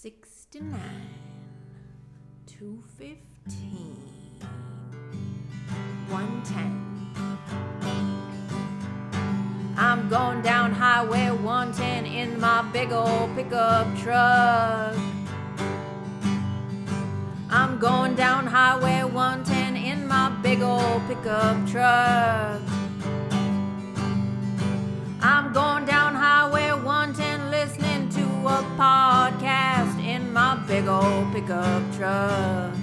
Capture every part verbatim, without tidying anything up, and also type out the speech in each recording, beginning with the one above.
sixty-nine, two fifteen, one ten. I'm going down Highway one ten in my big old pickup truck. I'm going down Highway one ten in my big old pickup truck. I'm going down Highway one ten listening to a podcast in my big old pickup truck.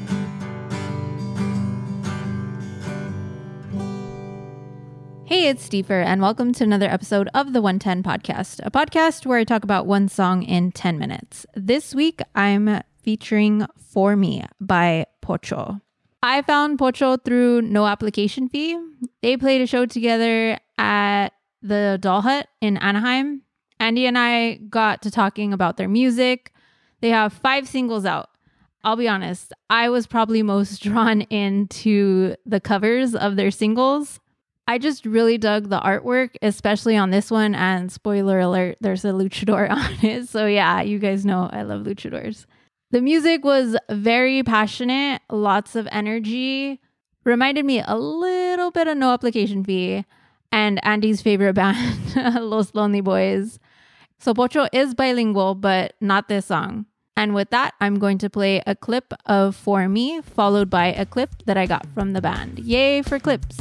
Hey, it's Steefer, and welcome to another episode of the one ten Podcast, a podcast where I talk about one song in ten minutes. This week, I'm featuring For Me by Pocho. I found Pocho through No Application Fee. They played a show together at the Doll Hut in Anaheim. Andy and I got to talking about their music. They have five singles out. I'll be honest, I was probably most drawn into the covers of their singles. I just really dug the artwork, especially on this one. And spoiler alert, there's a luchador on it. So yeah, you guys know I love luchadors. The music was very passionate, lots of energy. Reminded me a little bit of No Application Fee and Andy's favorite band, Los Lonely Boys. So Pocho is bilingual, but not this song. And with that, I'm going to play a clip of For Me, followed by a clip that I got from the band. Yay for clips!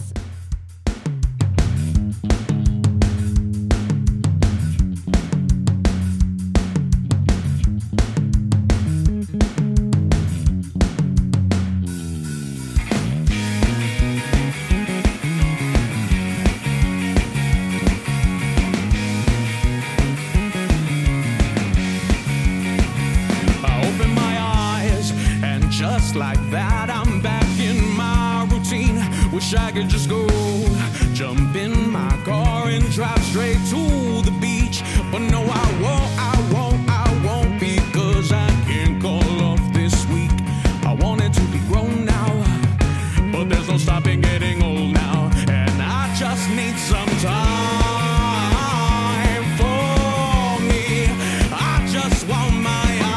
Just like that, I'm back in my routine. Wish I could just go jump in my car and drive straight to the beach. But no, I won't, I won't, I won't, because I can't call off this week. I wanted to be grown now, but there's no stopping getting old now. And I just need some time for me. I just want my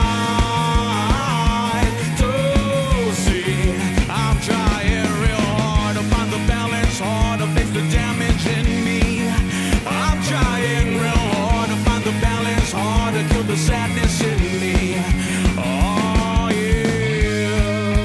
the damage in me. I'm trying real hard to find the balance, hard to kill the sadness in me. Oh yeah.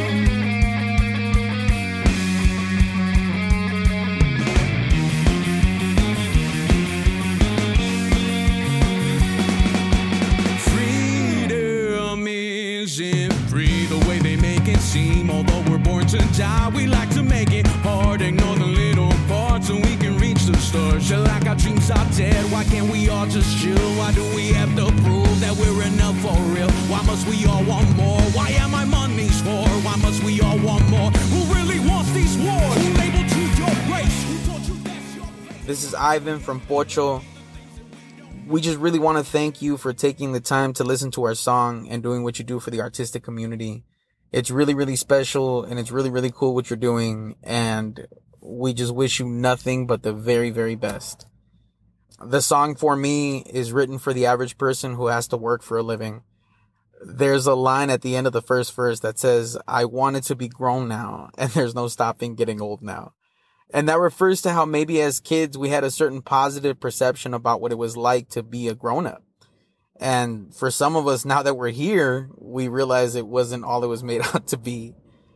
Freedom isn't free the way they make it seem. Although we're born to die, we like to make it hard. Ignore the little so we can reach the stars. Feel like our dreams are dead. Why can't we all just chill? Why do we have to prove that we're enough for real? Why must we all want more? Why am I money's for? Why must we all want more? Who really wants these wars? Who labeled you your race? Who taught you that's your place? This is Ivan from Pocho. We just really want to thank you for taking the time to listen to our song and doing what you do for the artistic community. It's really, really special, and it's really, really cool what you're doing, and we just wish you nothing but the very, very best. The song For Me is written for the average person who has to work for a living. There's a line at the end of the first verse that says, I wanted to be grown now, and there's no stopping getting old now. And that refers to how maybe as kids we had a certain positive perception about what it was like to be a grown-up. And for some of us, now that we're here, we realize it wasn't all it was made out to be.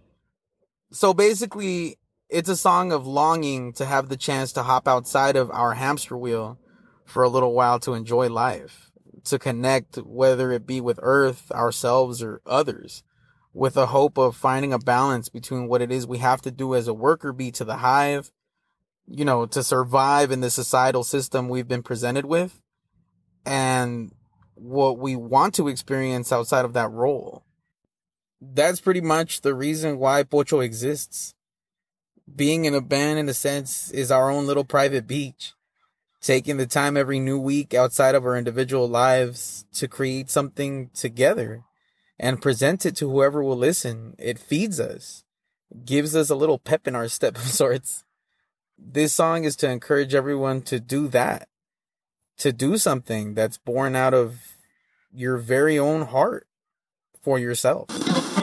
So basically, it's a song of longing to have the chance to hop outside of our hamster wheel for a little while to enjoy life, to connect, whether it be with Earth, ourselves, or others, with a hope of finding a balance between what it is we have to do as a worker bee to the hive, you know, to survive in the societal system we've been presented with, and what we want to experience outside of that role. That's pretty much the reason why Pocho exists. Being in a band, in a sense, is our own little private beach. Taking the time every new week outside of our individual lives to create something together and present it to whoever will listen. It feeds us, gives us a little pep in our step of sorts. This song is to encourage everyone to do that, to do something that's born out of your very own heart, for yourself.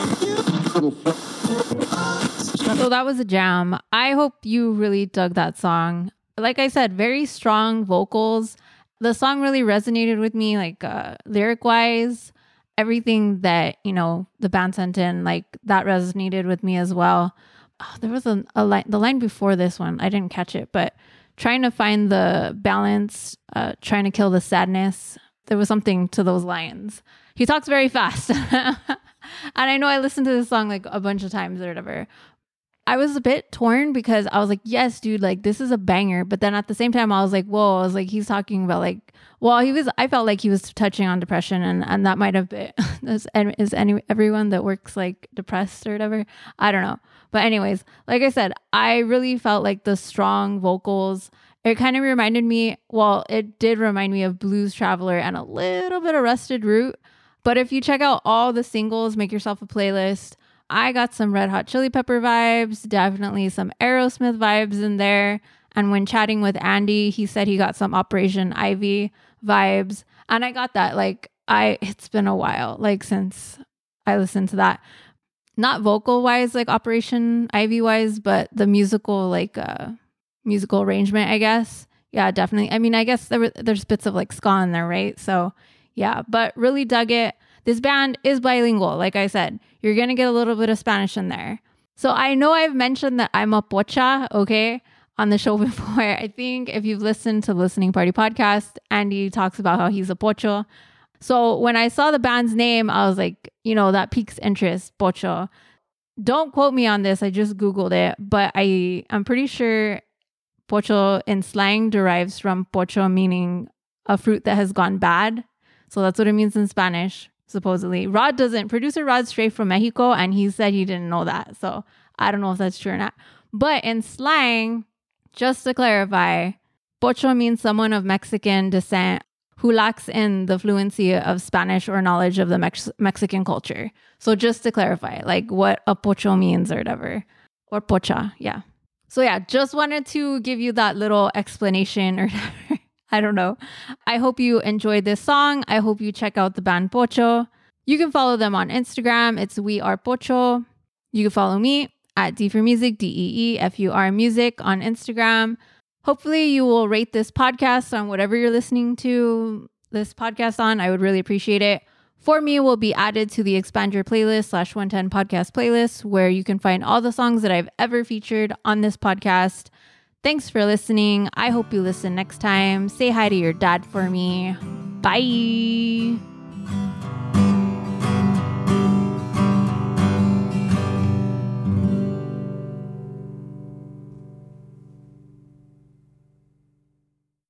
So that was a jam. I hope you really dug that song. Like I said, very strong vocals. The song really resonated with me, like uh, lyric wise, everything that, you know, the band sent in, like that resonated with me as well. Oh, there was a, a line, the line before this one, I didn't catch it, but trying to find the balance, uh, trying to kill the sadness. There was something to those lines. He talks very fast. And I know I listened to this song like a bunch of times or whatever. I was a bit torn because I was like, yes, dude, like this is a banger. But then at the same time, I was like, whoa, I was like, he's talking about like, well, he was, I felt like he was touching on depression, and, and that might have been, is, is any, everyone that works like depressed or whatever? I don't know. But anyways, like I said, I really felt like the strong vocals, it kind of reminded me, well, it did remind me of Blues Traveler and a little bit of Rusted Root. But if you check out all the singles, make yourself a playlist. I got some Red Hot Chili Pepper vibes, definitely some Aerosmith vibes in there. And when chatting with Andy, he said he got some Operation Ivy vibes. And I got that. Like, I, it's been a while, like, since I listened to that. Not vocal wise, like Operation Ivy wise, but the musical, like, uh, musical arrangement, I guess. Yeah, definitely. I mean, I guess there were, there's bits of like ska in there, right? So, yeah, but really dug it. This band is bilingual, like I said. You're going to get a little bit of Spanish in there. So I know I've mentioned that I'm a pocha, okay, on the show before. I think if you've listened to Listening Party Podcast, Andy talks about how he's a pocho. So when I saw the band's name, I was like, you know, that piques interest, pocho. Don't quote me on this. I just Googled it. But I, I'm pretty sure pocho in slang derives from pocho, meaning a fruit that has gone bad. So that's what it means in Spanish. Supposedly. Rod doesn't. Producer Rod's straight from Mexico, and he said he didn't know that. So I don't know if that's true or not. But in slang, just to clarify, pocho means someone of Mexican descent who lacks in the fluency of Spanish or knowledge of the Mex- Mexican culture. So just to clarify, like what a pocho means or whatever. Or pocha, yeah. So yeah, just wanted to give you that little explanation or whatever. I don't know. I hope you enjoyed this song. I hope you check out the band Pocho. You can follow them on Instagram. It's We Are Pocho. You can follow me at D for Music, D E E F U R Music on Instagram. Hopefully you will rate this podcast on whatever you're listening to this podcast on. I would really appreciate it. For Me will be added to the Expand Your Playlist slash one ten podcast playlist, where you can find all the songs that I've ever featured on this podcast. Thanks for listening. I hope you listen next time. Say hi to your dad for me. Bye.